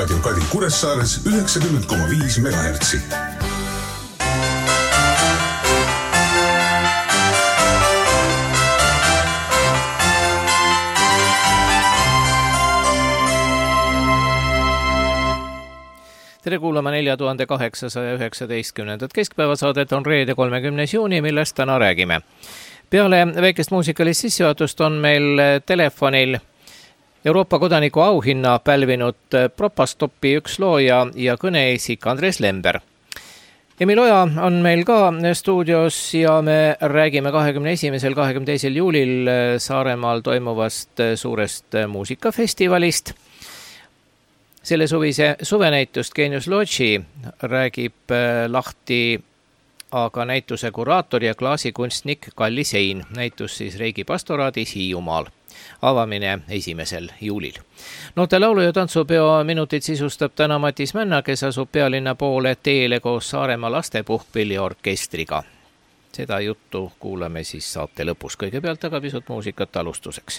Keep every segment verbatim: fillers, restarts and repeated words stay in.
Raadio Kadi Kuressaares üheksakümmend koma viis megahertsi. Tere kuulama nelja tuhande kaheksasaja üheksateistkümnendat keskpäevasaadet on reede kolmekümnes juuni, millest täna räägime. Peale väikest muusikalist sissejuhatust on meil telefonil Euroopa kodaniku auhinna pälvinud Propastopi üks looja ja kõneisik Andres Lember. Emil Oja on meil ka stuudios ja me räägime kahekümne esimesel kahekümne teisel juulil Saaremaal toimuvast suurest muusikafestivalist. Selle suvise suvenäitust Genius Logi räägib lahti aga näituse kuraator ja klaasikunstnik Kalli Sein. Näitus siis Reigi pastoraadis Hiiumaal. Avamine esimesel juulil. Noorte laulu- ja tantsupeo minutid sisustab täna Matis Männa, kes asub pealinna poole teele koos Saaremaa lastepuhkpilliorkestriga. Seda juttu kuulame siis saate lõpus. Kõigepealt aga pisut muusikat alustuseks.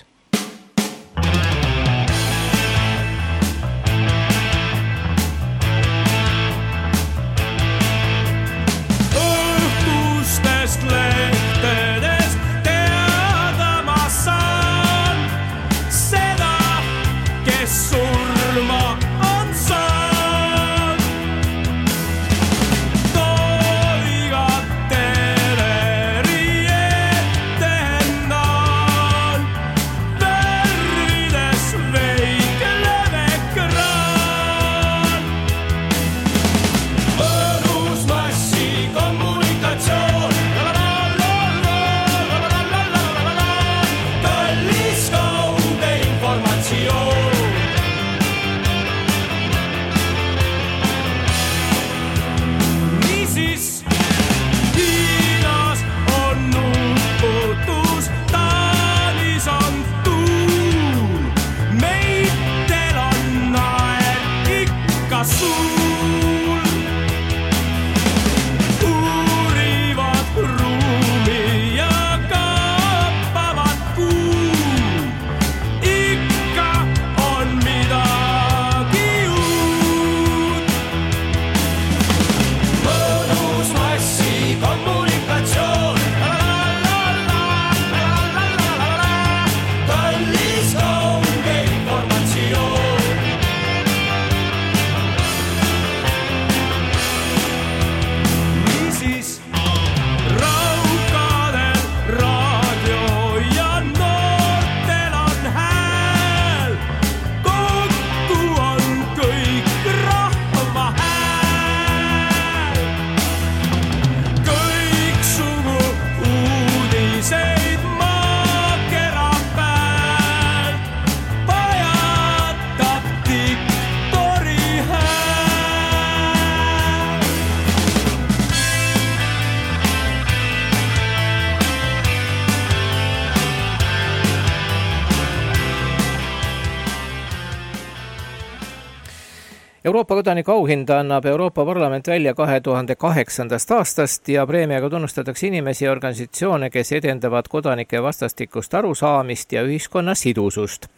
Euroopa kodaniku auhinda annab Euroopa Parlament välja kahe tuhande kaheksandast aastast ja preemiaga tunnustatakse inimesi ja organisatsioone, kes edendavad kodanike vastastikust arusaamist ja ühiskonna sidusust.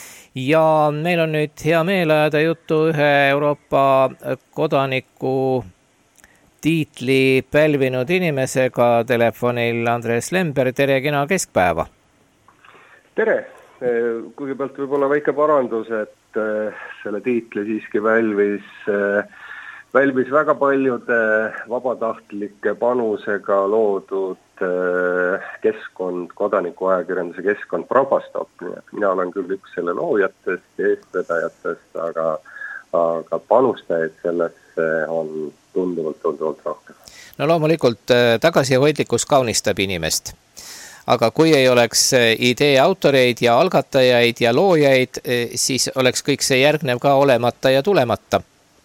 Ja meil on nüüd hea meel ajada juttu ühe Euroopa kodaniku tiitli pälvinud inimesega telefonil Andres Lember. Tere, kena keskpäeva! Tere! Kõigepealt võib-olla väike parandus, et selle tiitli siiski välvis, välvis väga paljude vabatahtlike panusega loodud keskkond, kodanikuajakirjanduse keskkond Propastop. Mina olen küll üks selle loojatest ja eestvedajatest, aga, aga panustajaid sellesse on tunduvalt, tunduvalt rohkem. No loomulikult tagasihoidlikkus kaunistab inimest. Aga kui ei oleks idee autoreid ja algatajaid ja loojaid, siis oleks kõik see järgnev ka olemata ja tulemata.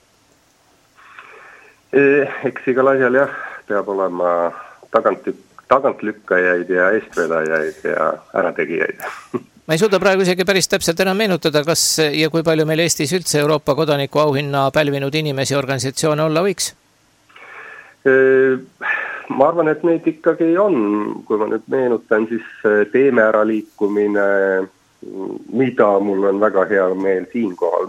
Eks igal asjal jah, peab olema tagant, tagantlükkajaid ja eestvedajaid ja ärategijaid. Ma ei suuda praegu isegi päris täpselt enam meenutada, kas ja kui palju meil Eestis üldse Euroopa kodaniku auhinna pälvinud inimesi ja organisatsioone olla võiks? Ma arvan, et neid ikkagi on. Kui ma nüüd meenutan, siis Teeme ära liikumine, mida mul on väga hea meel siinkohal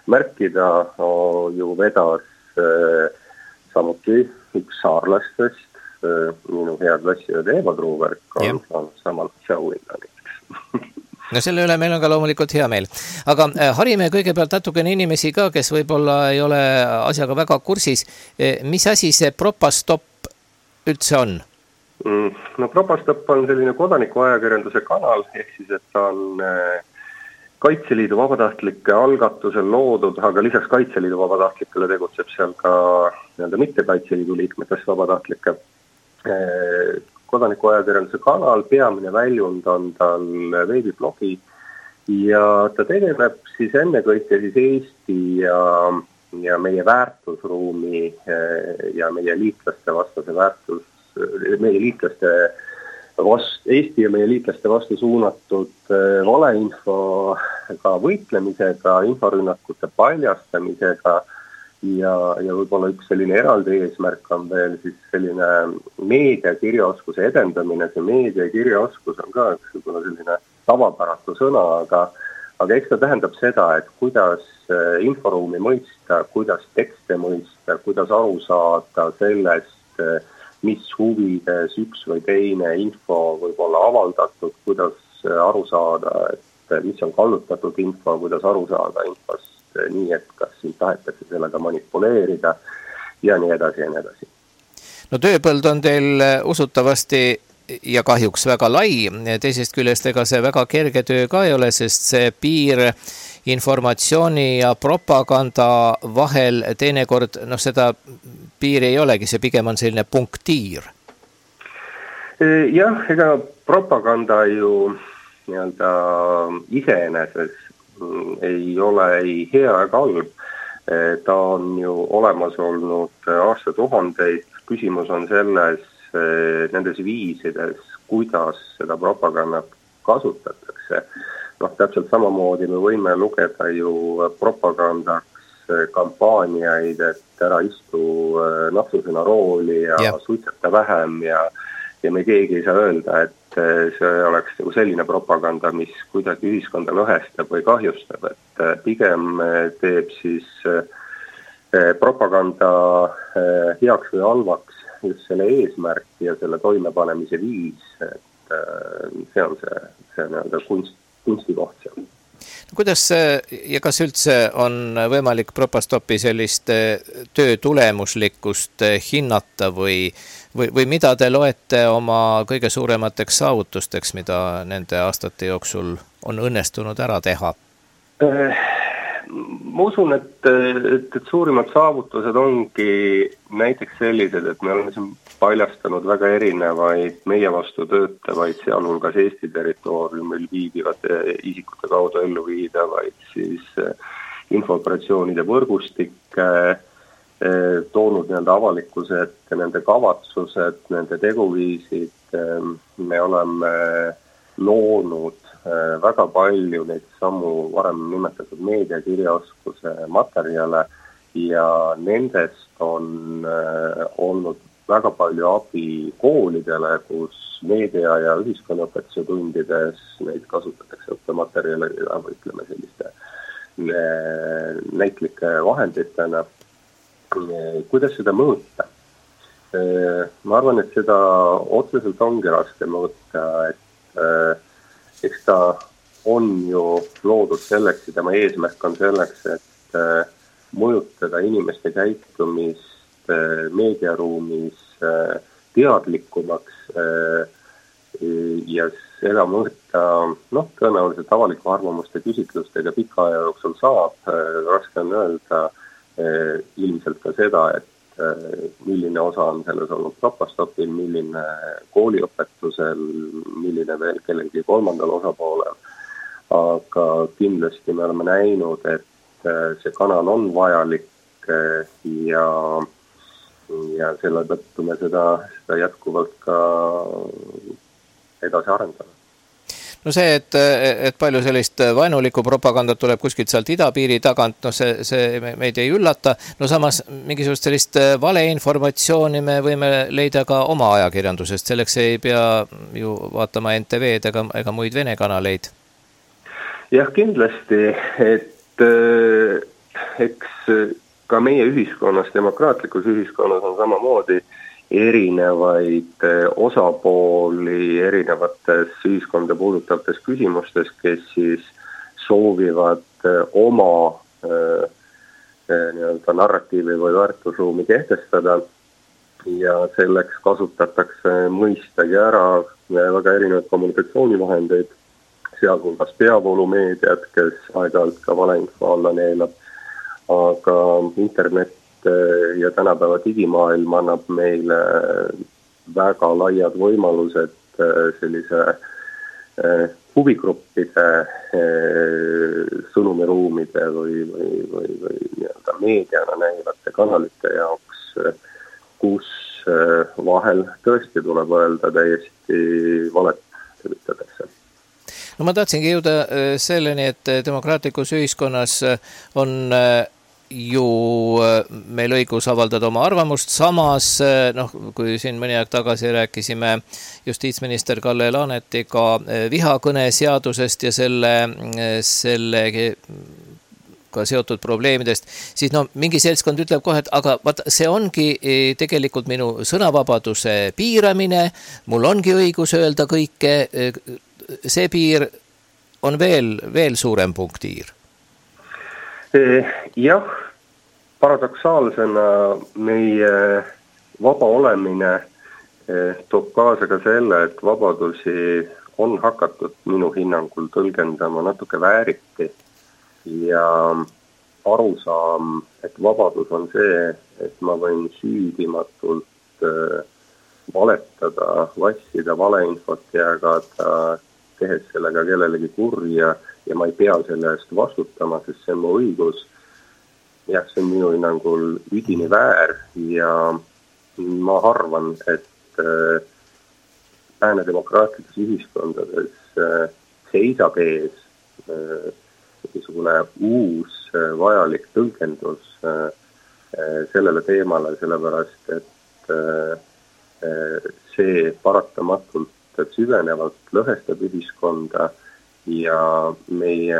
märkida, ju vedas samuti üks saarlastest, minu hea klassiõed Eeva Truuberg on saanud samal show'inna näiteks. No selle üle meil on ka loomulikult hea meel. Aga harime kõigepealt natukene inimesi ka, kes võib-olla ei ole asjaga väga kursis. Mis asi see Propastop üldse on? No Propastop on selline kodanikuajakirjanduse kanal, ehk siis, et ta on Kaitseliidu vabatahtlike algatusel loodud, aga lisaks Kaitseliidu vabatahtlikele tegutseb seal ka nii-öelda mitte Kaitseliidu liikmetest vabatahtlike kodanikuajakirjanduse kanal, peamine väljund on tal veebiblogi ja ta tegeleb siis ennekõike siis Eesti ja, ja meie väärtusruumi ja meie liitlaste vastase väärtus, meie liitlaste vast, Eesti ja meie liitlaste vastu suunatud valeinfoga võitlemisega, inforünnakute paljastamisega ja, ja võib-olla üks selline eraldi eesmärk on veel siis selline meediakirjaoskuse edendamine. See meediakirjaoskus on ka üks võib-olla selline tavapäratu sõna, aga, aga eks ta tähendab seda, et kuidas inforuumi mõista, kuidas tekste mõista, kuidas aru saada sellest, mis huvides üks või teine info võib olla avaldatud, kuidas aru saada, et mis on kallutatud info, kuidas aru saada infost nii, et kas siin tahetakse sellega manipuleerida ja nii edasi ja nii edasi. No tööpõld on teil usutavasti ja kahjuks väga lai, teisest küljest ega see väga kerge töö ka ei ole, sest see piir informatsiooni ja propaganda vahel teinekord, noh seda piiri ei olegi, see pigem on selline punktiir. Jah, ega propaganda ju nii-öelda iseeneses ei ole ei hea ega halb. Ta on ju olemas olnud aastatuhandeid. Küsimus on selles, nendes viisides, kuidas seda propagandat kasutatakse. Noh, täpselt samamoodi me võime lugeda ju propagandaks kampaaniaid, et ära istu napsusena rooli ja yeah. suitseta vähem ja, ja me keegi ei saa öelda, et see oleks selline propaganda, mis kuidagi ühiskonda lõhestab või kahjustab, et pigem teeb siis propaganda heaks või halvaks just selle eesmärk ja selle toimepanemise viis, et see on see, see nii-öelda kunst, kunstikoht seal. Kuidas ja kas üldse on võimalik Propastopi sellist töö tulemuslikkust hinnata või, või, või mida te loete oma kõige suuremateks saavutusteks, mida nende aastate jooksul on õnnestunud ära teha? Ma usun, et, et, et suurimad saavutused ongi näiteks sellised, et me oleme siin paljastanud väga erinevaid meie vastu töötavaid, sealhulgas Eesti territooriumil viibivate isikute kaudu ellu viidavaid siis infooperatsioonide võrgustikke, toonud nende avalikkuse ette, nende kavatsused, nende teguviisid. Me oleme loonud väga palju neid samu varem nimetatud meediakirjaoskuse materjale ja nendest on olnud väga palju abi koolidele, kus meedia ja ühiskonnaõpetuse tundides neid kasutatakse õppematerjale või ütleme selliste näitlike vahenditena. Kuidas seda mõõta? Ma arvan, et seda otseselt ongi raske mõõta, et eks ta on ju loodud selleks ja tema eesmärk on selleks, et mõjutada inimeste käitumist meediaruumis teadlikumaks ja seda mõõta, noh, tõenäoliselt avaliku arvamuste küsitlustega pika aja jooksul saab. Raske on öelda ilmselt ka seda, et milline osa on selles olnud Propastopil, milline kooliõpetusel, milline veel kellelgi kolmandal osapoolel. Aga kindlasti me oleme näinud, et see kanal on vajalik ja, ja selle tõttu me seda, seda jätkuvalt ka edasi arendame. No see, et, et palju sellist vaenulikku propagandat tuleb kuskilt sealt idapiiri tagant, no see, see meid ei üllata. No samas mingisugust sellist valeinformatsiooni me võime leida ka oma ajakirjandusest. Selleks ei pea ju vaatama N T V-d ega, ega muid Vene kanaleid. Jah, kindlasti, et eks ka meie ühiskonnas, demokraatlikus ühiskonnas on samamoodi erinevaid osapooli erinevates ühiskonda puudutavates küsimustes, kes siis soovivad oma äh, nii-öelda narratiivi või väärtusruumi kehtestada ja selleks kasutatakse mõistagi ära väga erinevaid kommunikatsioonivahendeid, sealhulgas peavoolumeediat, kes aeg-ajalt ka valeinfo alla neelab, aga internet ja tänapäeva digimaailm annab meile väga laiad võimalused sellise huvigruppide sõnumiruumide või, või, või, või nii-öelda meediana näivate kanalite jaoks, kus vahel tõesti tuleb öelda täiesti valet levitatakse. No ma tahtsingi jõuda selleni, et demokraatlikus ühiskonnas on ju meil õigus avaldada oma arvamust, samas noh, kui siin mõni aeg tagasi rääkisime justiitsminister Kalle Laanetiga vihakõne seadusest ja selle, selle ka seotud probleemidest, siis no mingi seltskond ütleb kohe, et aga vaata, see ongi tegelikult minu sõnavabaduse piiramine, mul ongi õigus öelda kõike, see piir on veel, veel suurem punktiir. Jah, paradoksaalsena meie vaba olemine toob kaasa ka selle, et vabadusi on hakatud minu hinnangul tõlgendama natuke vääriti ja arusaam, et vabadus on see, et ma võin süüdimatult valetada, vassida, valeinfot jagada, tehes sellega kellelegi kurja ja ma ei pea selle eest vastutama, sest see on mu õigus. Jah, see on minu hinnangul üdini väär ja ma arvan, et lääne demokraatlikes ühiskondades seisab ees niisugune uus vajalik tõlgendus sellele teemale, sellepärast et see paratamatult süvenevalt lõhestab ühiskonda ja meie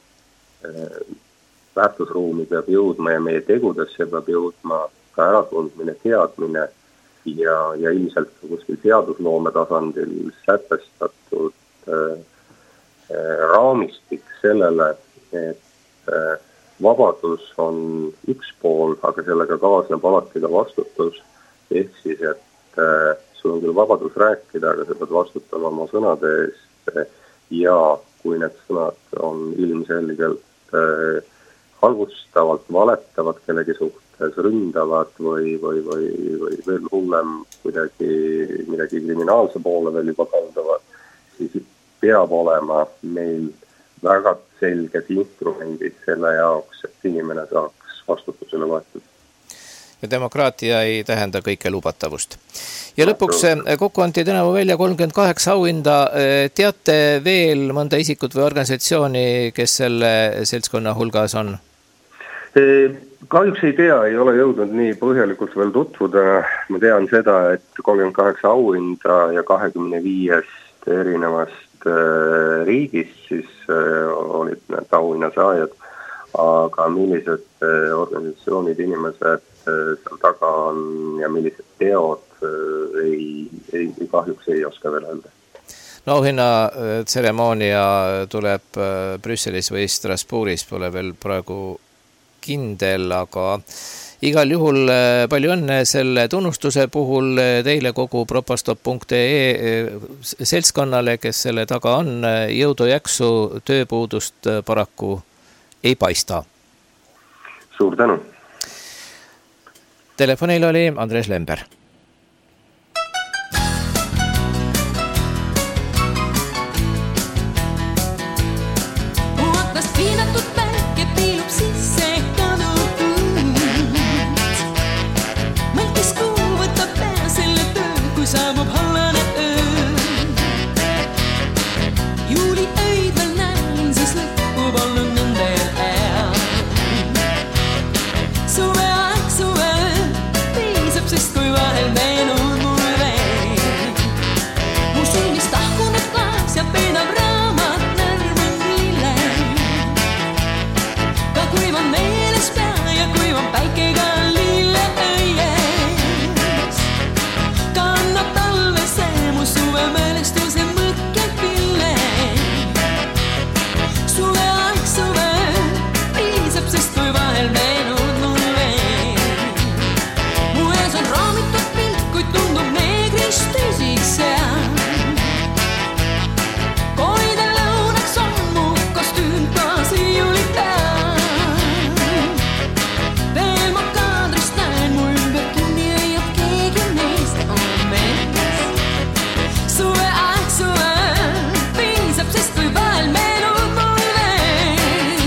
väärtusruumi peab jõudma ja meie tegudesse peab jõudma ka äratundmine, teadmine ja, ja ilmselt kuskil seadusloome tasandil sätestatud äh, raamistik sellele, et äh, vabadus on üks pool, aga sellega kaasneb alati ka vastutus, ehk siis, et äh, sul on küll vabadus rääkida, aga sa pead vastutama oma sõnade eest ja kui need sõnad on ilmselgelt äh, halvustavalt, valetavad kellegi suhtes, ründavad või, või, või, või veel hullem kuidagi midagi kriminaalse poole veel juba kaldavad, siis peab olema meil väga selged instrumendid selle jaoks, et inimene saaks vastutusele võetud. Ja demokraatia ei tähenda kõike lubatavust. Ja lõpuks kokku anti tänavu välja kolmkümmend kaheksa auhinda. Teate veel mõnda isikut või organisatsiooni, kes selle seltskonna hulgas on? Kahjuks ei tea, ei ole jõudnud nii põhjalikult veel tutvuda. Ma tean seda, et kolmkümmend kaheksa auhinda ja kahekümne viiest erinevast riigist siis olid need auhinnasaajad, aga millised organisatsioonid, inimesed seal taga on ja millised teod ei, ei, kahjuks ei oska veel öelda. No auhinna tseremoonia tuleb Brüsselis või Strasbourgis, pole veel praegu kindel, aga igal juhul palju õnne selle tunnustuse puhul teile kogu propastop punkt ee seltskonnale, kes selle taga on. Jõudu jaksu, tööpuudust paraku ei paista. Suur tänu. Telefonil oli Andres Lember. Kui ma meeles pean päikega lille õies. Kannab talve see mu suve mälestuse mõkkepille. Suve aeg suve piisab, sest kui vahel meenud mul veel. Mu ees on raamitud pilt, kuid tundub neegrist tõsiks seal. Koide lõunaks on mu kostüüm taas riiuli peal. Veel ma kaadrist näen, mu ümber kinni õiab keegi neist on mees. Suve aeg suve piisab, sest kui vahel meenud mul veel.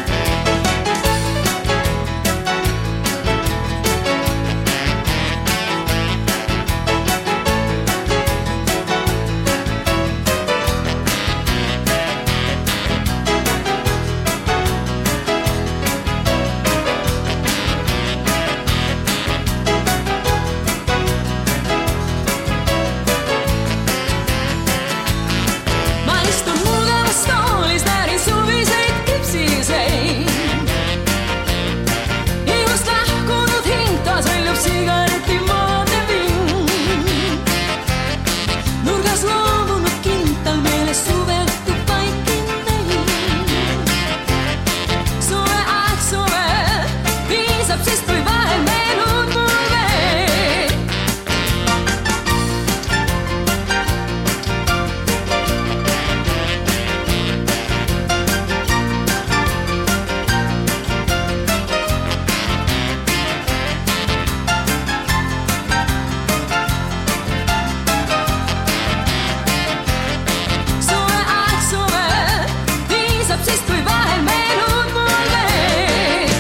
Ma istun mugavas toolis, närin suviseid küpsiseid. Ilmast lahkunud hing taas väljub sigareti moodne ving. Nurgas loomunud kintal meeles suve õhtu paikine. Suve aeg suve piisab, sest kui vahel meenud mul veel. Suve aeg suve piisab, sest kui vahel meenud mul veel.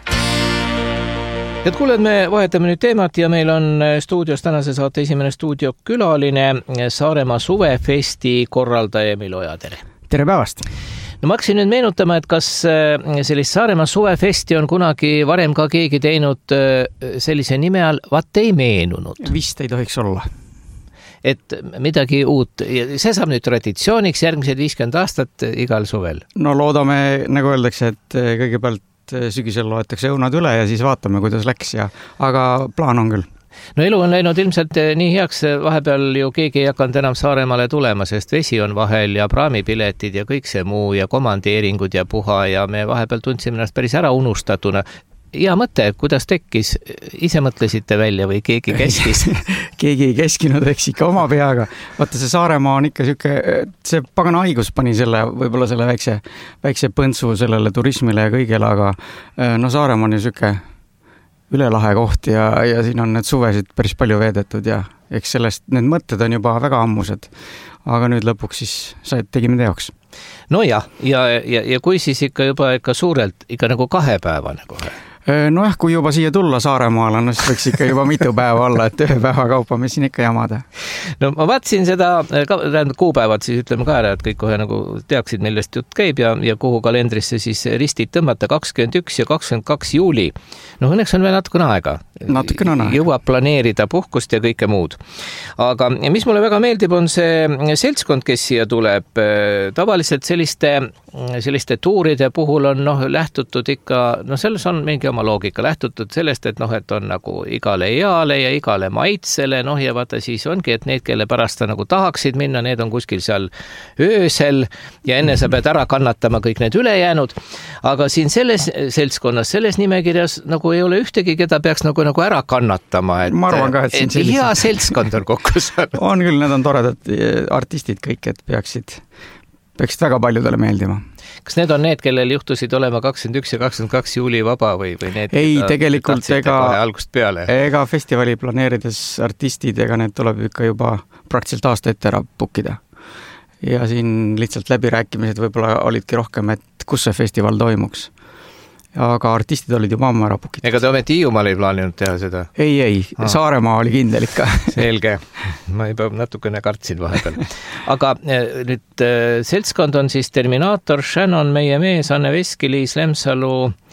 Head kuuled, me vahetame nüüd teemat ja meil on stuudios tänase saate esimene stuudiokülaline Saaremaa suvefesti korraldaja Emil Oja, tere! Tere päevast! No ma hakkasin nüüd meenutama, et kas sellist Saaremaa suvefesti on kunagi varem ka keegi teinud sellise nime all, vaat ei meenunud. Vist ei tohiks olla. Et midagi uut, see saab nüüd traditsiooniks järgmised viiskümmend aastat igal suvel. No loodame, nagu öeldakse, et kõigepealt sügisel loetakse õunad üle ja siis vaatame, kuidas läks ja aga plaan on küll. No elu on läinud ilmselt nii heaks, vahepeal ju keegi ei hakanud enam Saaremaale tulema, sest vesi on vahel ja praamipiletid ja kõik see muu ja komandeeringud ja puha ja me vahepeal tundsime ennast päris ära unustatuna. Hea mõte, kuidas tekkis? Ise mõtlesite välja või keegi keskis? Keegi ei keskinud, eks ikka oma peaga. Vaata, see Saaremaa on ikka siuke, see pagana haigus pani selle, võib-olla selle väikse, väikse põntsu sellele turismile ja kõigele, aga no Saaremaa on ju siuke ülelahe koht ja, ja siin on need suvesid päris palju veedetud ja eks sellest, need mõtted on juba väga ammused. Aga nüüd lõpuks siis sai, tegime teoks. No jah, ja, ja, ja kui siis ikka juba ikka suurelt, ikka nagu kahepäevane kohe? No jah, kui juba siia tulla Saaremaale, no siis võiks ikka juba mitu päeva olla, et ühe päeva kaupa me siin ikka jamada. No ma vaatsin seda, tähendab kuupäevad siis ütleme ka ära, et kõik kohe nagu teaksid, millest jutt käib ja, ja kuhu kalendrisse siis ristid tõmmata kakskümmend üks ja kakskümmend kaks juuli. No õnneks on veel natukene aega. Natukene on aega. Jõuab planeerida puhkust ja kõike muud. Aga mis mulle väga meeldib, on see seltskond, kes siia tuleb. Tavaliselt selliste, selliste tuuride puhul on noh, lähtutud ikka, no selles on mingi oma loogika lähtutud sellest, et noh, et on nagu igale eale ja igale maitsele, noh ja vaata siis ongi, et need, kelle pärast sa nagu tahaksid minna, need on kuskil seal öösel ja enne sa pead ära kannatama kõik need ülejäänud. Aga siin selles seltskonnas, selles nimekirjas nagu ei ole ühtegi, keda peaks nagu, nagu ära kannatama. Et, ma arvan ka, et siin sellise... hea seltskond on kokku saanud. On küll, need on toredad artistid kõik, et peaksid, peaksid väga paljudele meeldima. Kas need on need, kellel juhtusid olema kakskümmend üks ja kakskümmend kaks juuli vaba või, või need? Ei, tegelikult ega, algust peale? Ega festivali planeerides artistid, ega need tuleb ikka juba praktiliselt aasta ette ära pukkida. Ja siin lihtsalt läbirääkimised võib-olla olidki rohkem, et kus see festival toimuks. Aga artistid olid juba ammu ära pukitud. Ega te ometi Hiiumaal ei plaaninud teha seda? Ei, ei. Ah. Saaremaa oli kindel ikka. Selge. Ma juba natukene kartsin vahepeal. Aga nüüd seltskond on siis Terminaator, Shannon, meie mees, Anne Veski, Liis Lemsalu,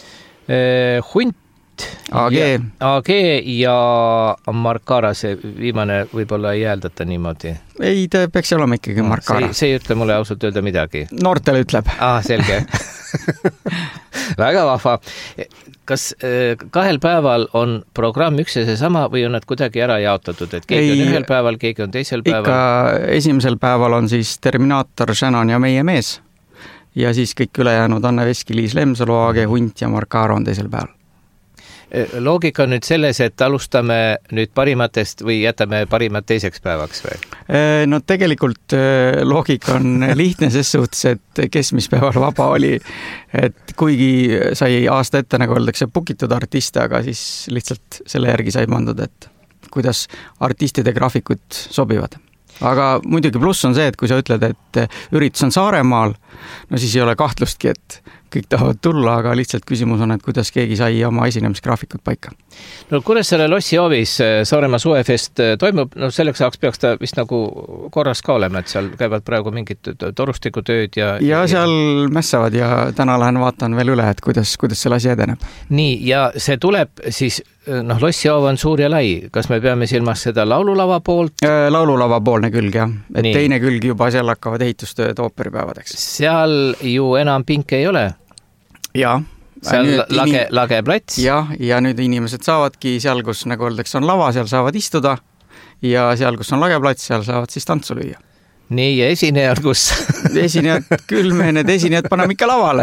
Hunt, A G. Ja, A G ja Markara, see viimane võib-olla ei hääldata niimoodi. Ei, ta peaks olema ikkagi Markara. See, see ei ütle mulle ausalt öelda midagi. Noortele ütleb. Ah, selge. Väga vahva. kas kahel päeval on programm üks ja seesama või on nad kuidagi ära jaotatud, et keegi Ei, on ühel päeval, keegi on teisel päeval? Ikka esimesel päeval on siis Terminaator, Shannon ja meie mees ja siis kõik ülejäänud Anne Veski, Liis Lemsalu, A G Hunt ja Mark Aaro on teisel päeval. Loogika on nüüd selles, et alustame nüüd parimatest või jätame parimad teiseks päevaks või? No tegelikult loogika on lihtne ses suhtes, et kes mis päeval vaba oli, et kuigi sai aasta ette, nagu öeldakse, pukitud artiste, aga siis lihtsalt selle järgi sai pandud, et kuidas artistide graafikud sobivad. Aga muidugi pluss on see, et kui sa ütled, et üritus on Saaremaal, no siis ei ole kahtlustki, et kõik tahavad tulla, aga lihtsalt küsimus on, et kuidas keegi sai oma esinemisgraafikud paika. No Kuressaare lossi hoovis Saaremaa suvefest toimub, no selleks ajaks peaks ta vist nagu korras ka olema, et seal käivad praegu mingid torustikutööd ja... Ja seal mässavad ja täna lähen vaatan veel üle, et kuidas, kuidas selle asi edeneb. Nii, ja see tuleb siis, noh, lossihoov on suur ja lai. Kas me peame silmas seda laululava poolt? Laululava poolne külg, jah. Et Nii. Teine külg juba seal hakkavad ehitustööd ooperipäevadeks. Seal ju enam pinke ei ole. Jaa. Seal lage, inim... lage plats. Ja, ja nüüd inimesed saavadki seal, kus nagu öeldakse on lava, seal saavad istuda ja seal, kus on lage plats, seal saavad siis tantsu lüüa. Nii, ja esinejad kus? Esinejad, küll me need esinejad paneme ikka lavale.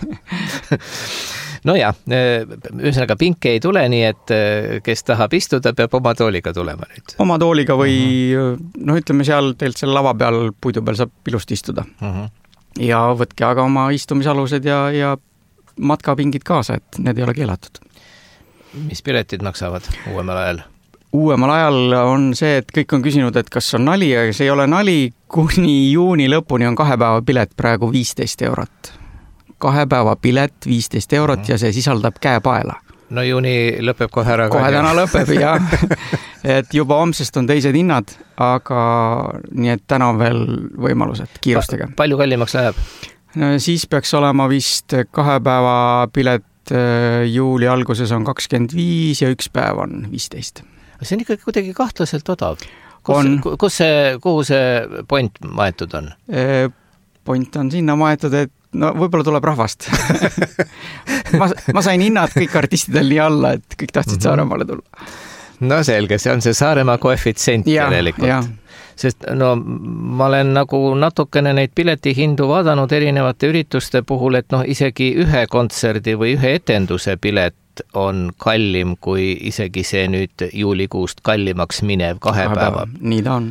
No jah, ühesõnaga pinke ei tule, nii et kes tahab istuda, peab oma tooliga tulema nüüd. Oma tooliga või uh-huh. no ütleme seal teilt selle lava peal, puidu peal saab ilusti istuda. Uh-huh. Ja võtke aga oma istumisalused ja, ja matkapingid kaasa, et need ei ole keelatud. Mis piletid maksavad uuemal ajal? Uuemal ajal on see, et kõik on küsinud, et kas on nali, aga see ei ole nali. Kuni juuni lõpuni on kahe päeva pilet praegu viisteist eurot. Kahe päeva pilet viisteist eurot mm. ja see sisaldab käepaela. No juuni lõpeb kohe ära. Kohe täna lõpeb, jah. Et juba homsest on teised hinnad, aga nii et täna on veel võimalused kiirustega. Pa- palju kallimaks läheb? No, siis peaks olema vist kahe päeva pilet juuli alguses on kakskümmend viis ja üks päev on viisteist. See on ikka kuidagi kahtlaselt odav. Kus, kus see, kuhu see point maetud on? Point on sinna maetud, et no võib-olla tuleb rahvast. ma, ma sain hinnad kõik artistidel nii alla, et kõik tahtsid mm-hmm. Saaremaale tulla. No selge, see on see Saaremaa koefitsient järelikult. Ja. Sest no ma olen nagu natukene neid piletihindu vaadanud erinevate ürituste puhul, et noh, isegi ühe kontserdi või ühe etenduse pilet on kallim kui isegi see nüüd juulikuust kallimaks minev kahe, kahe päeva. päeva. Nii ta on.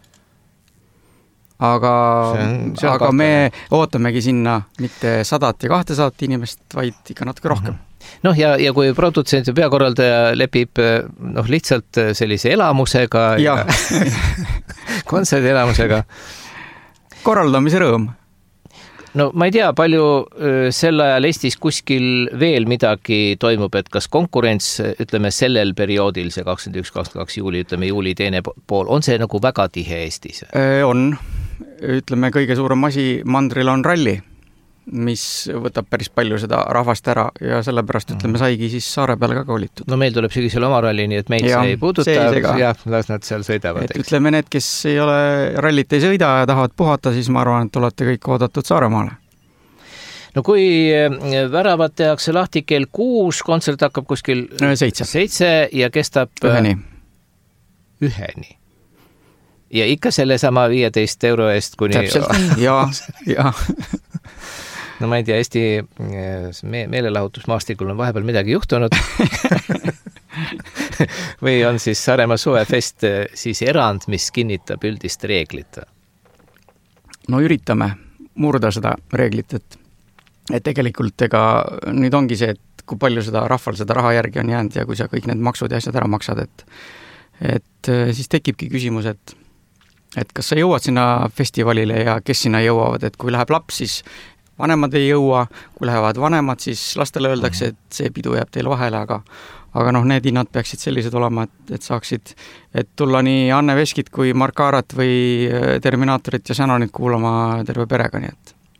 Aga, see on, see on aga me ootamegi sinna mitte sadat ja kahtesadat inimest, vaid ikka natuke rohkem. Mm-hmm. Noh, ja, ja kui produtsent ja peakorraldaja lepib noh, lihtsalt sellise elamusega ja, ja kontserdi elamusega. Korraldamise rõõm. No ma ei tea, palju sel ajal Eestis kuskil veel midagi toimub, et kas konkurents, ütleme sellel perioodil, see kakskümmend üks kakskümmend kaks juuli, ütleme juuli teine pool, on see nagu väga tihe Eestis? On. Ütleme, kõige suurem asi mandril on ralli, mis võtab päris palju seda rahvast ära ja sellepärast ütleme saigi siis saare peale ka kolitud. No meil tuleb sügisel oma ralli, nii et meil ja, see ei puuduta ja las nad seal sõidavad. Et ütleme need, kes ei ole rallit ei sõida ja tahavad puhata, siis ma arvan, et olete kõik oodatud Saaremaale. No kui väravad tehakse lahti kell kuus, kontsert hakkab kuskil seitse, seitse ja kestab üheni. Üheni. Ja ikka selle sama viieteist euro eest kuni... Täpselt, ja, ja. No ma ei tea, Eesti me- meelelahutusmaastikul on vahepeal midagi juhtunud. Või on siis Saaremaa suvefest siis erand, mis kinnitab üldist reeglit? No üritame murda seda reeglit, et, et tegelikult ega nüüd ongi see, et kui palju seda rahval seda raha järgi on jäänud ja kui sa kõik need maksud ja asjad ära maksad, et, et siis tekibki küsimus, et et kas sa jõuad sinna festivalile ja kes sinna jõuavad, et kui läheb laps, siis vanemad ei jõua, kui lähevad vanemad, siis lastele öeldakse, et see pidu jääb teil vahele, aga aga noh, need hinnad peaksid sellised olema, et, et saaksid, et tulla nii Anne Veskit kui Mark Aarat või Terminaatorit ja Shannonit kuulama terve perega, nii et.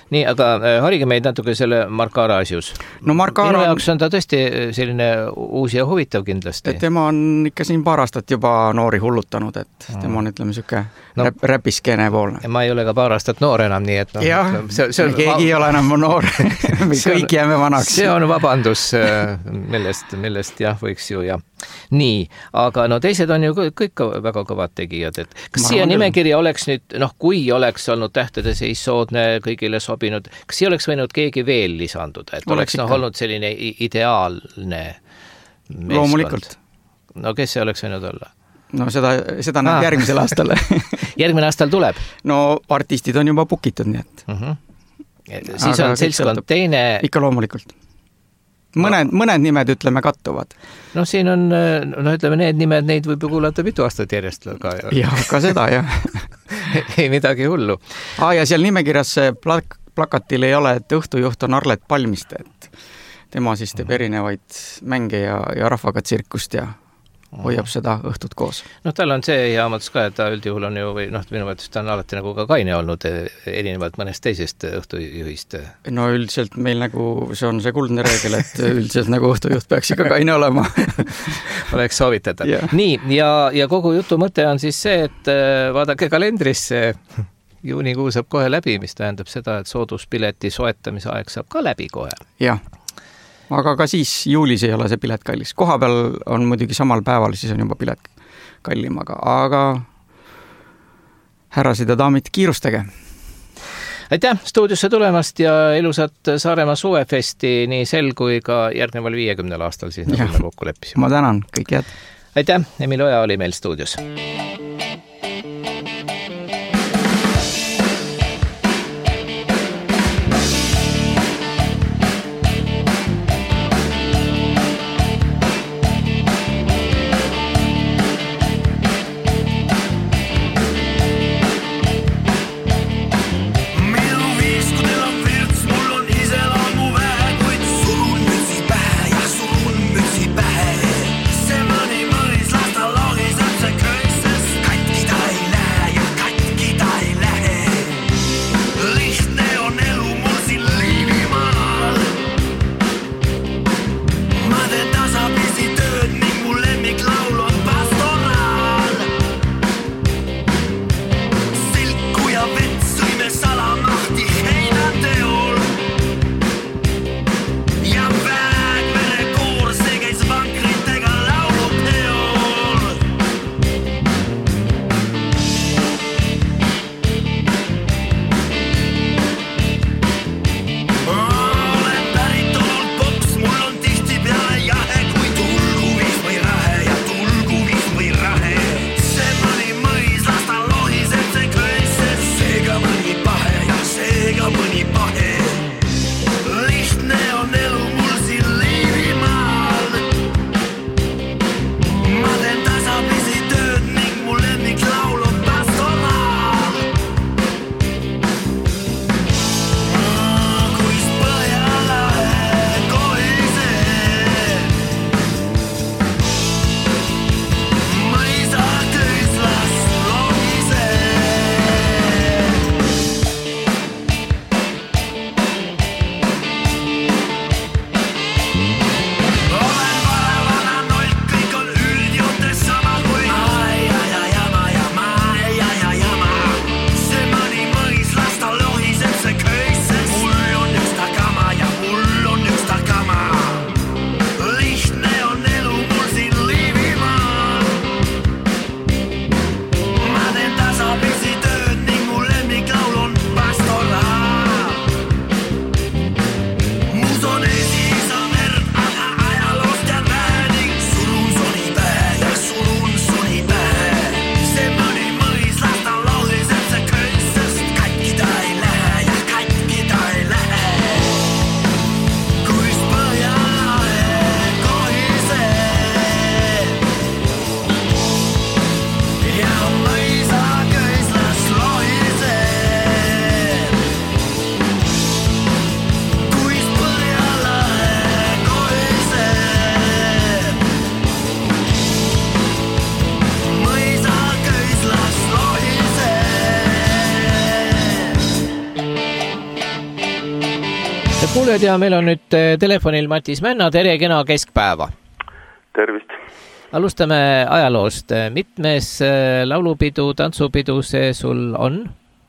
nii, aga harige meid natuke selle Markara asjus. No Markara minu jaoks on ta tõesti selline uus ja huvitav kindlasti. Tema on ikka siin paar aastat juba noori hullutanud, et mm. tema on, ütleme, siuke no, räp, räpiskeene poolne. Ma ei ole ka paar aastat noor enam, nii et no, jah, see, see on, keegi ei ole enam noor. Me kõik jääme vanaks. See on vabandus, millest, millest jah, võiks ju ja nii, aga no teised on ju kõik väga kõvad tegijad, et kas ma siia nimekirja oleks nüüd, noh, kui oleks olnud Tähtede seis soodne, kõigile sobinud, kas siia oleks võinud keegi veel lisanduda, et oleks, oleks noh, olnud selline ideaalne meeskond? Loomulikult. No kes see oleks võinud olla? No seda, seda näeb ah. järgmisel aastal. Järgmine aastal tuleb? No artistid on juba bukitud, nii et. Uh-huh. Siis aga on seltskond teine... Ikka loomulikult. Mõned, mõned nimed, ütleme, kattuvad. No siin on, no ütleme, need nimed, neid võib ju kuulata mitu aastat järjest. Ka, jah, ka seda, jah. Ei midagi hullu. Ah, ja seal nimekirjas plak- plakatil ei ole, et õhtujuht on Arlet Palmiste, et tema siis teeb erinevaid mänge ja, ja rahvaga tsirkust ja hoiab seda õhtut koos. Noh, tal on see hea mõttes ka, et ta üldjuhul on ju, või noh, minu mõttes ta on alati nagu ka kaine olnud, erinevalt mõnest teisest õhtujuhist. No üldiselt meil nagu, see on see kuldne reegel, et üldiselt nagu õhtujuht peaks ikka kaine olema. Oleks soovitada. Yeah. Nii, ja, ja kogu jutu mõte on siis see, et vaadake kalendrisse, juunikuu saab kohe läbi, mis tähendab seda, et sooduspileti soetamise aeg saab ka läbi kohe. Jah. Aga ka siis juulis ei ole see pilet kallis. Koha peal on muidugi samal päeval, siis on juba pilet kallim, aga, aga härrasid ja daamid, kiirustage. Aitäh stuudiosse tulemast ja ilusat Saaremaa suvefesti nii sel kui ka järgneval viiekümnel aastal siis nagu me kokku leppisime. Ma tänan, kõik head. Aitäh, Emil Oja oli meil stuudios. See mõni mõis lasta lohiseb see köistes kuuled ja meil on nüüd telefonil Matis Männa, tere, kena keskpäeva. Tervist. Alustame ajaloost. Mitmes laulupidu, tantsupidu see sul on?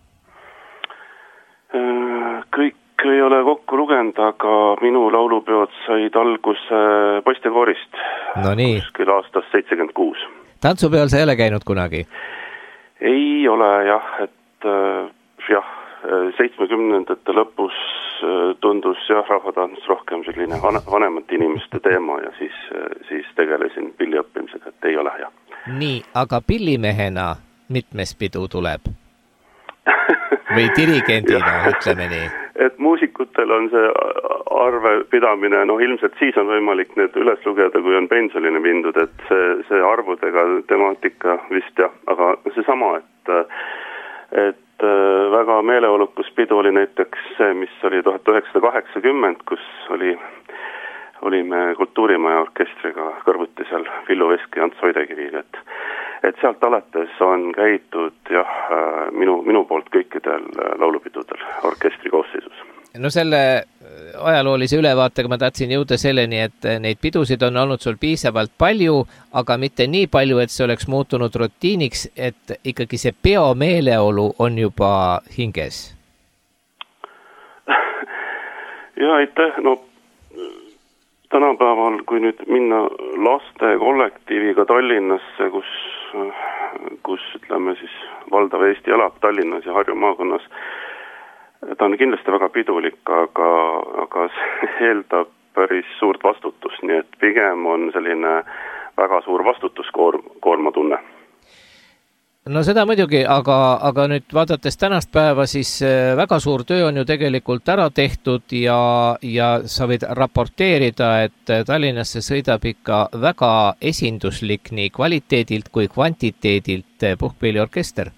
Kõik ei ole kokku lugenud, aga minu laulupeod said alguse poistekoorist. No nii. Kuskil aastast seitsekümmend kuus. Tantsupeol sa ei ole käinud kunagi? Ei ole jah, et jah, seitsmekümnendate lõpus tundus jah, rahvatants rohkem selline vanemate inimeste teema ja siis, siis tegelesin pilliõppimisega, et ei ole jah. Nii, aga pillimehena mitmes pidu tuleb? Või dirigendina, ütleme nii? Et muusikutel on see arve pidamine, no ilmselt siis on võimalik need üles lugeda, kui on pensionile mindud, et see, see arvudega temaatika vist jah, aga see sama, et, et väga meeleolukus pidu oli näiteks see, mis oli tuhat üheksasada kaheksakümmend, kus oli, olime Kultuurimaja orkestriga kõrvuti seal Villu Veski ja Ants Oidekiriga, et et sealt alates on käidud jah, minu, minu poolt kõikidel laulupidudel orkestri koosseisus. No selle ajaloolise ülevaatega ma tahtsin jõuda selleni, et neid pidusid on olnud sul piisavalt palju, aga mitte nii palju, et see oleks muutunud rutiiniks, et ikkagi see peo meeleolu on juba hinges. Ja aitäh, no tänapäeval, kui nüüd minna laste kollektiiviga Tallinnasse, kus, kus ütleme siis valdav Eesti elab Tallinnas ja Harju maakonnas, ta on kindlasti väga pidulik, aga, aga see eeldab päris suurt vastutust, nii et pigem on selline väga suur vastutuskoorma tunne. No seda muidugi, aga, aga nüüd vaadates tänast päeva, siis väga suur töö on ju tegelikult ära tehtud ja, ja sa võid raporteerida, et Tallinnasse sõidab ikka väga esinduslik nii kvaliteedilt kui kvantiteedilt puhkpilliorkester.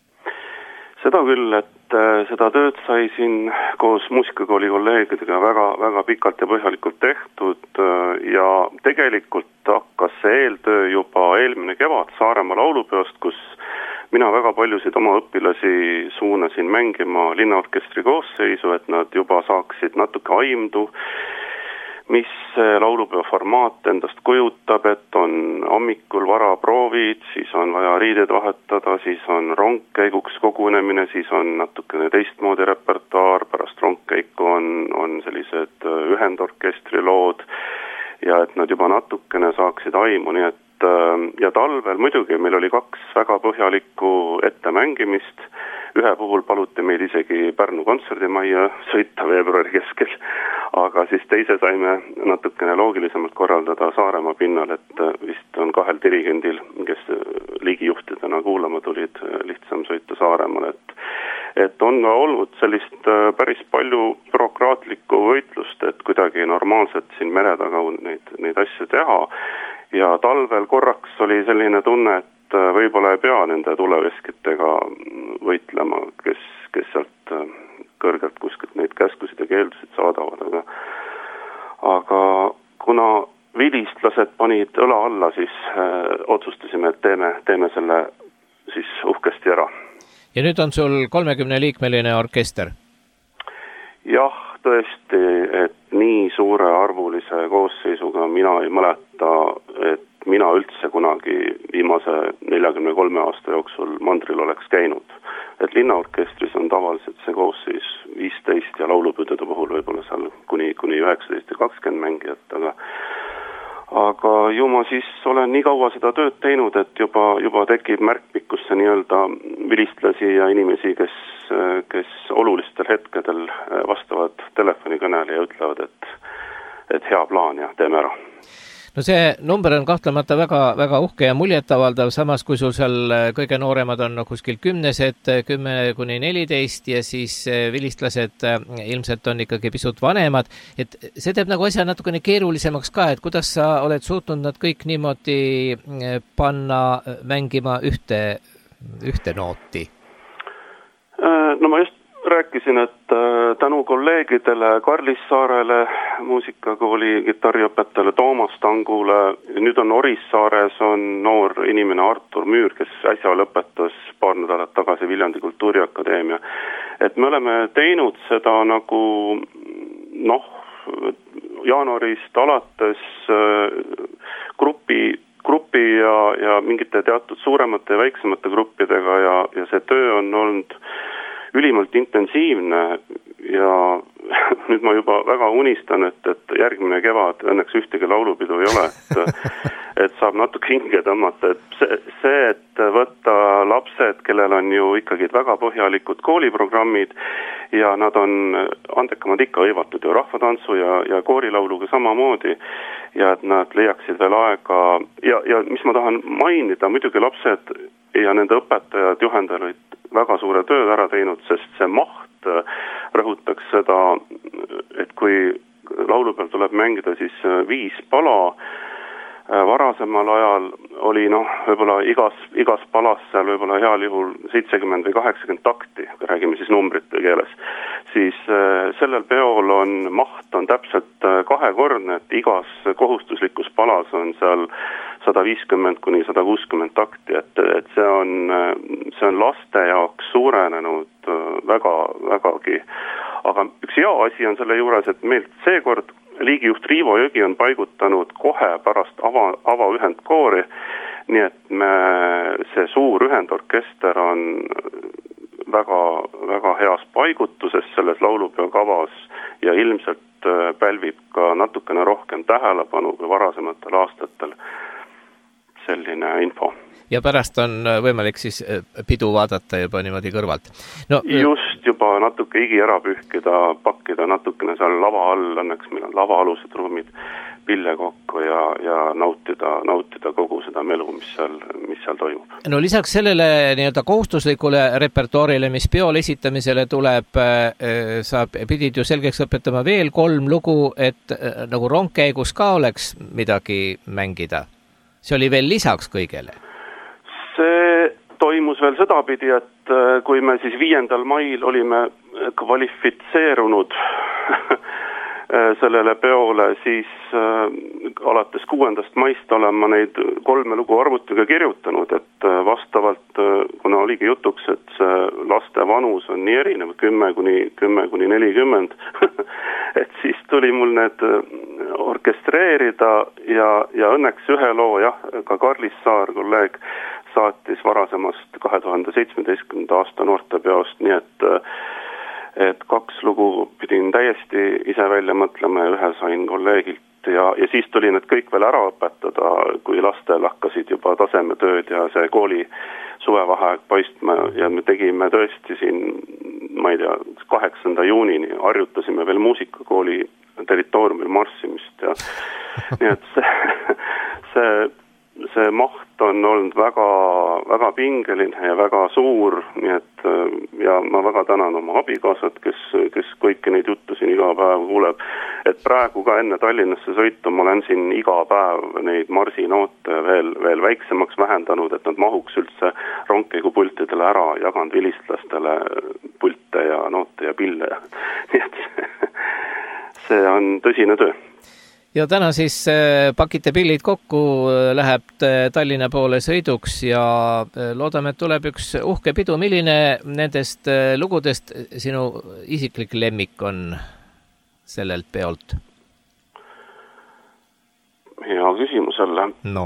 Seda küll, et seda tööd sai siin koos muusikakooli kolleegidega väga, väga pikalt ja põhjalikult tehtud ja tegelikult hakkas see eeltöö juba eelmine kevad Saaremaa laulupeost, kus mina väga paljusid oma õpilasi suunasin mängima linnaorkestri koosseisu, et nad juba saaksid natuke aimdu, mis laulupeo formaat endast kujutab, et on hommikul varaproovid, siis on vaja riided vahetada, siis on rongkäiguks kogunemine, siis on natukene teistmoodi repertuaar, pärast rongkäiku on, on sellised ühendorkestri lood ja et nad juba natukene saaksid aimu, nii et ja talvel muidugi meil oli kaks väga põhjalikku ettemängimist. Ühe puhul paluti meil isegi Pärnu kontserdimajja sõita veebruari keskel, aga siis teise saime natukene loogilisemalt korraldada Saaremaa pinnal, et vist on kahel dirigendil, kes liigijuhtidena kuulama tulid, lihtsam sõita Saaremaal, et et on ka olnud sellist päris palju bürokraatlikku võitlust, et kuidagi normaalselt siin mere taga neid, neid asju teha. Ja talvel korraks oli selline tunne, et võib-olla ei pea nende tuleveskitega võitlema, kes, kes sealt kõrgelt kuskilt neid käskusid ja keeldusid saadavad. Aga, aga kuna vilistlased panid õla alla, siis äh, otsustasime, et teeme, teeme selle siis uhkesti ära. Ja nüüd on sul kolmekümne liikmeline orkester? Jah, tõesti, et nii suure arvulise koosseisuga mina ei mäleta, et mina üldse kunagi viimase neljakümne kolme aasta jooksul mandril oleks käinud. Et linnaorkestris on tavaliselt see koosseis viisteist ja laulupidede puhul võib-olla seal kuni, kuni üheksateist ja kakskümmend mängijat, aga aga ju ma siis olen nii kaua seda tööd teinud, et juba, juba tekib märkpikkusse nii-öelda vilistlasi ja inimesi, kes, kes olulistel hetkedel vastavad telefonikõnele ja ütlevad, et, et hea plaan ja teeme ära. No see number on kahtlemata väga, väga uhke ja muljetavaldav, samas kui sul seal kõige nooremad on kuskil kümnesed, kümme kuni neliteist ja siis vilistlased ilmselt on ikkagi pisut vanemad. Et see teeb nagu asja natukene keerulisemaks ka, et kuidas sa oled suutnud nad kõik niimoodi panna mängima ühte, ühte nooti? No ma just rääkisin, et tänu kolleegidele Karlis Saarele, muusikakooli kitarriõpetajale Toomas Tangule, nüüd on Orissaares on noor inimene Artur Müür, kes äsja lõpetas paar nädalat tagasi Viljandi Kultuuriakadeemia. Et me oleme teinud seda nagu noh, jaanuarist alates grupi, grupi ja, ja mingite teatud suuremate ja väiksemate gruppidega ja, ja see töö on olnud ülimalt intensiivne ja nüüd ma juba väga unistan, et, et järgmine kevad õnneks ühtegi laulupidu ei ole, et, et saab natuke hinge tõmmata, et see, see, et võtta lapsed, kellel on ju ikkagi väga põhjalikud kooliprogrammid ja nad on andekamad ikka hõivatud ju rahvatantsu ja, ja koorilauluga samamoodi ja et nad leiaksid veel aega ja, ja mis ma tahan mainida, muidugi lapsed ja nende õpetajad, juhendajad olid väga suure tööd ära teinud, sest see maht rõhutaks seda, et kui laulu peal tuleb mängida siis viis pala, varasemal ajal oli noh, võib-olla igas, igas palas seal võib-olla heal juhul seitsekümmend või kaheksakümmend takti, kui räägime siis numbrite keeles, siis sellel peol on maht on täpselt kahekordne, et igas kohustuslikus palas on seal sada viiskümmend kuni sada kuuskümmend takti, et, et see on, see on laste jaoks suurenenud väga, vägagi. Aga üks hea asi on selle juures, et meil seekord liigijuht Riivo Jõgi on paigutanud kohe pärast ava, avaühendkoori, nii et me, see suur ühendorkester on väga, väga heas paigutuses selles laulupeo kavas ja ilmselt pälvib ka natukene rohkem tähelepanu kui varasematel aastatel selline info. Ja pärast on võimalik siis pidu vaadata juba niimoodi kõrvalt. No, just juba natuke higi ära pühkida, pakkida natukene seal lava all, õnneks meil on lavaalused ruumid, pille kokku ja, ja nautida, nautida kogu seda melu, mis seal, mis seal toimub. No lisaks sellele nii-öelda kohustuslikule repertuaarile, mis peol esitamisele tuleb, sa pidid ju selgeks õpetama veel kolm lugu, et nagu rongkäigus ka oleks midagi mängida. See oli veel lisaks kõigele? See toimus veel sedapidi, et kui me siis viiendal mail olime kvalifitseerunud sellele peole, siis alates kuuendast maist olen ma neid kolme lugu arvutiga kirjutanud, et vastavalt, kuna oligi jutuks, et see laste vanus on nii erinev, kümme kuni, kümme kuni nelikümmend, et siis tuli mul need orkestreerida ja, ja õnneks ühe loo, jah, ka Karlis Saar, kolleeg, saatis varasemast kahe tuhande seitsmeteistkümnenda aasta noortepeost, nii et et kaks lugu pidin täiesti ise välja mõtlema ja ühe sain kolleegilt ja, ja siis tuli need kõik veel ära õpetada, kui lastel hakkasid juba tasemetööd ja see kooli suvevaheaeg paistma ja me tegime tõesti siin, ma ei tea, kaheksanda juunini harjutasime veel muusikakooli territooriumil marssimist ja nii et see, see see maht on olnud väga, väga pingeline ja väga suur, nii et ja ma väga tänan oma abikaasat, kes, kes kõiki neid juttu siin iga päev kuuleb, et praegu ka enne Tallinnasse sõitu ma olen siin iga päev neid marsinoote veel, veel väiksemaks vähendanud, et nad mahuks üldse rongkäigupultidele ära, jaganud vilistlastele pulte ja noote ja pille. Nii et see on tõsine töö. Ja täna siis pakite pillid kokku, läheb Tallinna poole sõiduks ja loodame, et tuleb üks uhke pidu. Milline nendest lugudest sinu isiklik lemmik on sellelt peolt? Hea küsimus jälle. No?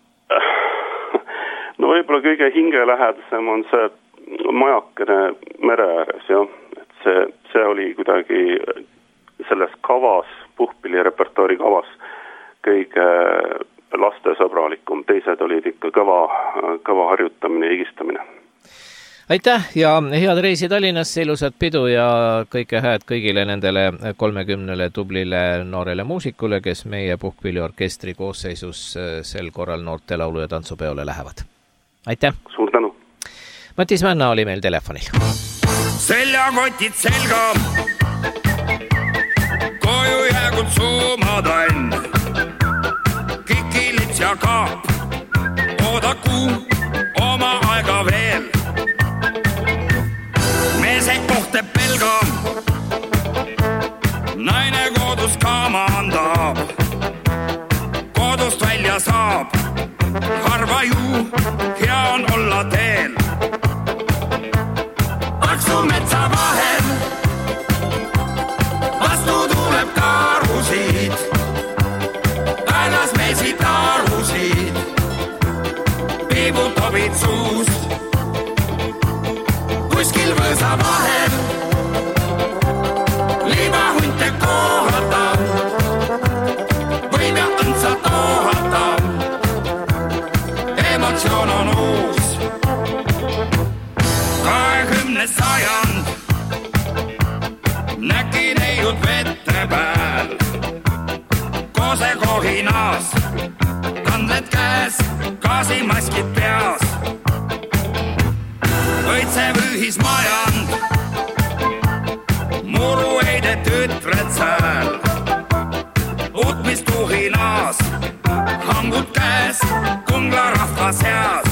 No võib-olla kõige hingelähedasem on see majakene mere ääres, jah. Et see, see oli kuidagi selles kavas, puhpilli repertuaari kavas kõige lastesõbralikum, teised olid ikka kõva, kõva harjutamine ja higistamine. Aitäh ja head reisi Tallinnasse, ilusat pidu ja kõike hääd kõigile nendele kolmekümnele tublile noorele muusikule, kes meie puhkpilliorkestri koosseisus sel korral noorte laulu- ja tantsupeole lähevad. Aitäh! Suur tänu! Matis Männa oli meil telefonil. Seljakotid selga! Koju jäägud suumadann, kikilits ja kaap, oodaku oma aega veel. Meesed kohte pelga, naine kodus kaama andab, kodust välja saab, harva ju hea on olla teel. Aksu metsa vahel, vastu tuleb meesid arusid, piibutobid suust. Kuskil võsa vahel liibahunte kohata, võib ja õndsalt ohata. Emotsioon on uus, kahekümne sajand, näki neiud vette pääl. Koose kohinas, kandled käes, gaasimaskid peas. Võitsev ühismajand, muru eide tütred sääl. Utmistuhinas, hangud käes, kungla rahva seas.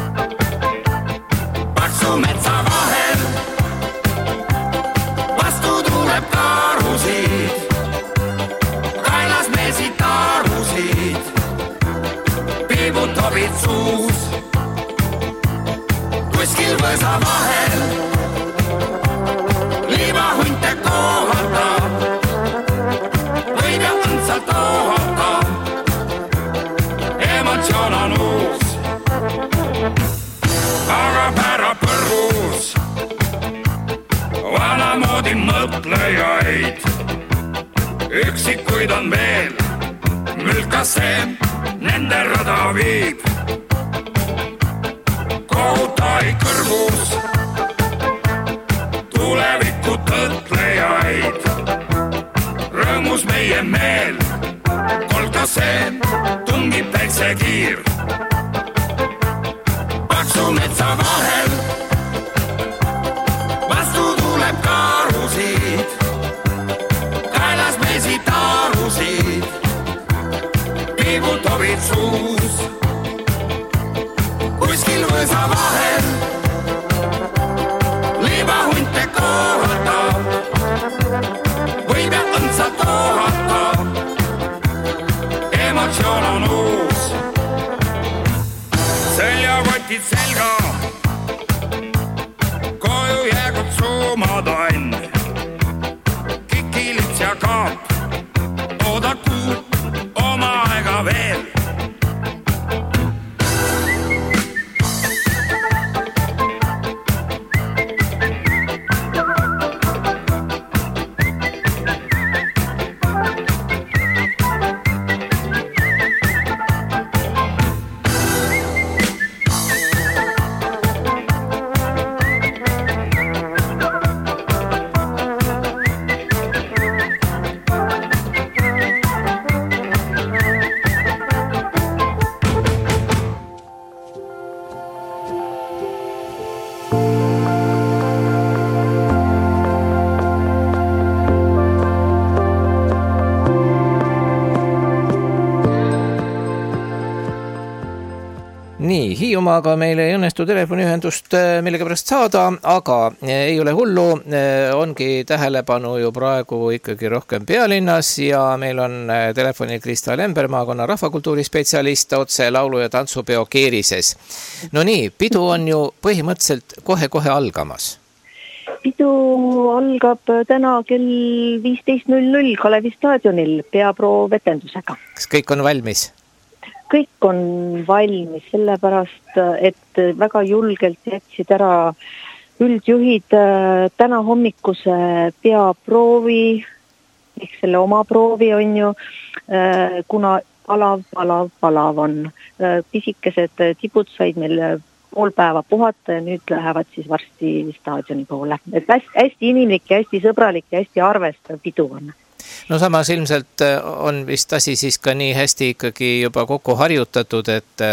Paksu metsa vahel, vastu tuleb karusid, kaelas meesid tarusid, piibutobid suus. Kuskil võsa vahel liibahunte kohata, võib ja õndsalt ohata. Emotsioon on uus, aga pära põrgus vanamoodi mõtlejaid. Üksikuid on veel, mülkas see nende rada viib. Kohutai kõrgus tulevikku tõtlejaid. Rõõmus meie meel, kolka see tungib päiksekiir. Paksu metsa vahel vastu tuleb karusid, kaelas meesid tarusid, piibutobid suus. Kuskil võsa vahel liibahunte kohata, võib ja õndsalt ohata. Emotsioon on uus, seljakotid selga, koju jäägud suumadann. Kikilits ja kaap, oodaku oma aega veel. Nii, Hiiumaaga meil ei õnnestu telefoniühendust millega pärast saada, aga ei ole hullu, ongi tähelepanu ju praegu ikkagi rohkem pealinnas ja meil on telefonil Krista Lember, maakonna rahvakultuuri spetsialist, otse laulu- ja tantsupeo Keerises. No nii, pidu on ju põhimõtteliselt kohe-kohe algamas. Pidu algab täna kell viisteist null null Kalevi staadionil peaproov etendusega. Kas kõik on valmis? Kõik on valmis, sellepärast, et väga julgelt jätsid ära üldjuhid täna hommikuse peaproovi, ehk selle oma proovi on ju, kuna palav, palav, palav on. Pisikesed tibud said meil pool päeva puhata ja nüüd lähevad siis varsti staadioni poole. Et hästi, hästi inimlik ja hästi sõbralik ja hästi arvestav pidu on. No samas ilmselt on vist asi siis ka nii hästi ikkagi juba kokku harjutatud, et,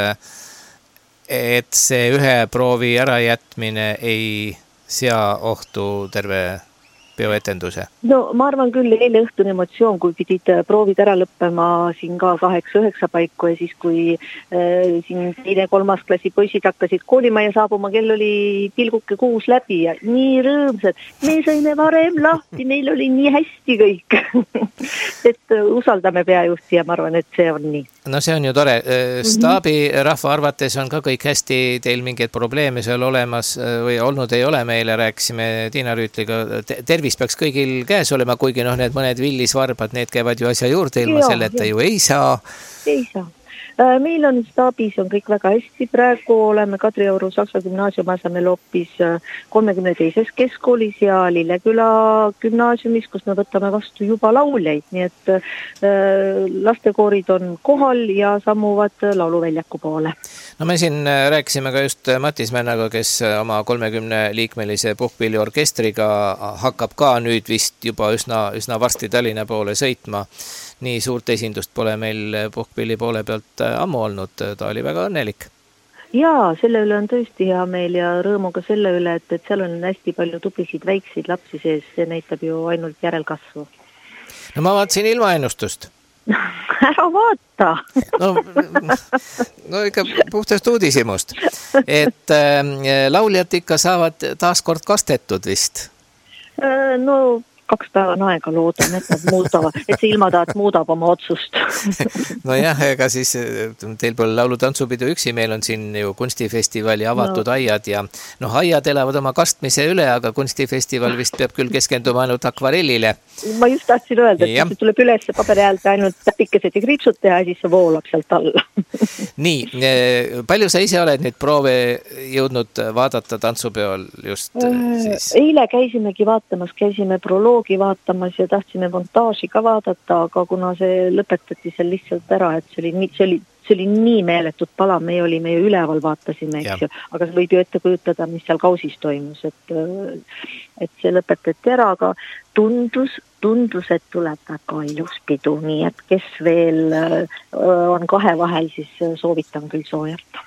et see ühe proovi ärajätmine ei sea ohtu terve peoetenduse? No ma arvan küll, eile õhtune emotsioon, kui pidid proovid ära lõppema siin ka kaheksa üheksa paiku ja siis kui äh, siin teine kolmas klassi poisid hakkasid koolimaja saabuma, kell oli pilguke kuus läbi ja nii rõõmsad. Me saime varem lahti, meil oli nii hästi kõik. et usaldame peajuhti ja ma arvan, et see on nii. No see on ju tore. Staabi rahva arvates on ka kõik hästi, teil mingeid probleeme seal olemas või olnud ei ole, meile rääkisime Tiina Rüütliga, tervis peaks kõigil käes olema, kuigi noh, need mõned villisvarbad, need käivad ju asja juurde, ilma ja, selleta ja. ju ei saa. ei saa. Meil on staabis on kõik väga hästi, praegu oleme Kadrioru Saksa gümnaasiumi asemel hoopis kolmekümne teises keskkoolis ja Lilleküla gümnaasiumis, kus me võtame vastu juba lauljaid, nii et lastekoorid on kohal ja sammuvad lauluväljaku poole. No me siin rääkisime ka just Matis Männaga, kes oma kolmekümne liikmelise puhkpilliorkestriga hakkab ka nüüd vist juba üsna, üsna varsti Tallinna poole sõitma. Nii suurt esindust pole meil puhkpilli poole pealt ammu olnud, ta oli väga õnnelik. Jaa, selle üle on tõesti hea meel ja rõõmuga selle üle, et, et seal on hästi palju tublisid väikseid lapsi sees, see näitab ju ainult järelkasvu. No ma vaatasin ilmaennustust. Ära vaata! no, no ikka puhtast uudishimust, et äh, lauljad ikka saavad taaskord kastetud vist. No kaks päeva on aega, loodan, et nad muudavad, et see ilmataat muudab oma otsust. no jah, ega siis teil pole laulu-tantsupidu üksi, meil on siin ju kunstifestivali avatud no. aiad ja noh, aiad elavad oma kastmise üle, aga kunstifestival vist peab küll keskenduma ainult akvarellile. Ma just tahtsin öelda, et ja. tuleb üles paberi äälde ainult täpikesed ja kriipsud teha ja siis see voolab sealt alla. Nii, palju sa ise oled nüüd proove jõudnud vaadata tantsupeol just siis? Eile käisimegi vaatamas, käisime proloogi vaatamas ja tahtsime montaaži ka vaadata, aga kuna see lõpetati seal lihtsalt ära, et see oli nii, see oli, see oli nii meeletut pala, me olime ju üleval vaatasime, eks ju, aga see võib ju ette kujutada, mis seal kausis toimus, et, et see lõpetati ära, aga tundus, tundus, et tuleb väga ilus pidu, nii et kes veel on kahe vahel, siis soovitan küll soojalt.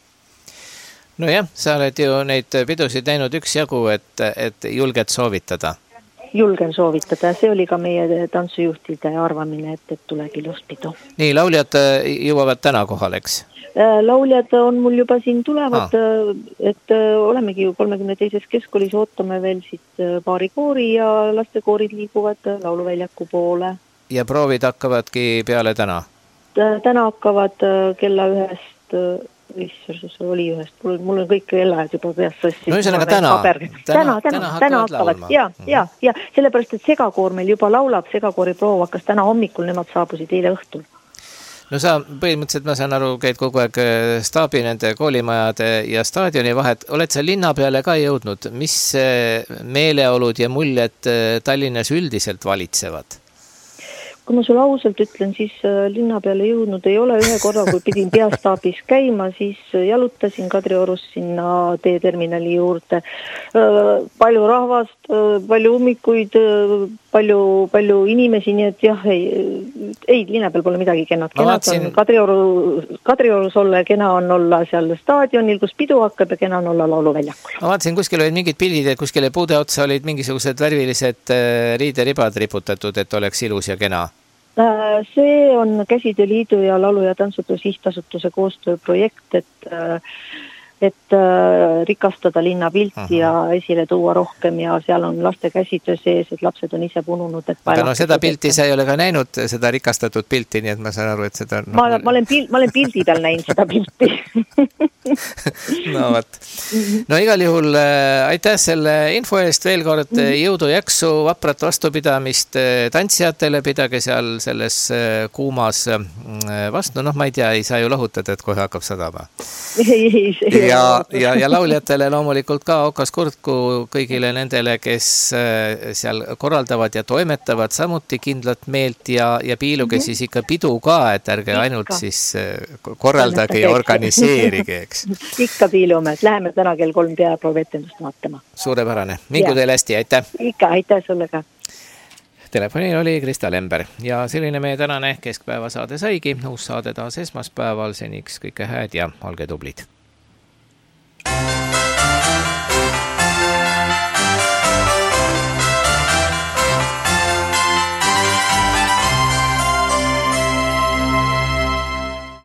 No jah, sa oled ju neid pidusid näinud üks jagu, et, et julged soovitada. Julgen soovitada, see oli ka meie tantsujuhtide arvamine, et, et tuleb ilus pidu. Nii, lauljad jõuavad täna kohal, eks? Lauljad on mul juba siin tulevad, ah. et olemegi ju kolmekümne teises keskkoolis, ootame veel siit paari koori ja lastekoorid liiguvad lauluväljaku poole. Ja proovid hakkavadki peale täna? Täna hakkavad kella ühest Issarsus oli ühest, mul, mul on kõik kellaajad juba peas sassi. No ühesõnaga täna, täna, täna, täna, täna hakkavad, ja, ja, ja sellepärast, et segakoor meil juba laulab, segakoori proov hakkas täna hommikul, nemad saabusid eile õhtul. No sa põhimõtteliselt, ma saan aru, käid kogu aeg staabi nende koolimajade ja staadioni vahet, oled sa linna peale ka jõudnud, mis meeleolud ja muljed Tallinnas üldiselt valitsevad? Kui ma sulle ausalt ütlen, siis linna peale jõudnud ei ole ühe korra, kui pidin peastaabis käima, siis jalutasin Kadriorus sinna teeterminali juurde. Palju rahvast, palju ummikuid, palju, palju inimesi, nii et jah, ei, ei linna peal pole midagi kennad. Kenad vaatsin... on Kadrioru, Kadriorus olla ja kena on olla seal staadionil, kus pidu hakkab ja kena on olla lauluväljakul. Ma vaatasin, kuskil olid mingid pildid, et kuskile puude otsa olid mingisugused värvilised riideribad riputatud, et oleks ilus ja kena. See on Käsitööliidu ja Laulu- ja Tantsutöö Sihtasutuse koostööprojekt, et, et rikastada linna pilti Aha. ja esile tuua rohkem ja seal on laste käsitöö sees, et lapsed on ise pununud. Et aga no seda pilti sa ei ole ka näinud, seda rikastatud pilti, nii et ma saan aru, et seda... No, ma, ma, olen, pild, ma olen pildi peal näinud seda pilti. no võt. No igal juhul äh, aitäh selle info eest veel kord, jõudu jaksu, vaprat vastupidamist tantsijatele, pidage seal selles äh, kuumas äh, vastu, noh ma ei tea, ei saa ju lahutada, et kohe hakkab sadama. ja, ja, ja lauljatele loomulikult ka okas kurtku kõigile nendele, kes äh, seal korraldavad ja toimetavad samuti kindlat meelt ja, ja piiluge mm -hmm. siis ikka pidu ka, et ärge ikka. ainult siis äh, korraldage ja organiseerige, eks. Ikka piilume, läheme täna kell kolm peaprovetendust vaatama. Suurepärane, mingu teile hästi, aitäh! Ikka, aitäh sulle ka! Telefonil oli Krista Lember ja selline meie tänane keskpäeva saade saigi. Uus saade taas esmaspäeval, seniks kõike hääd ja olge tublid!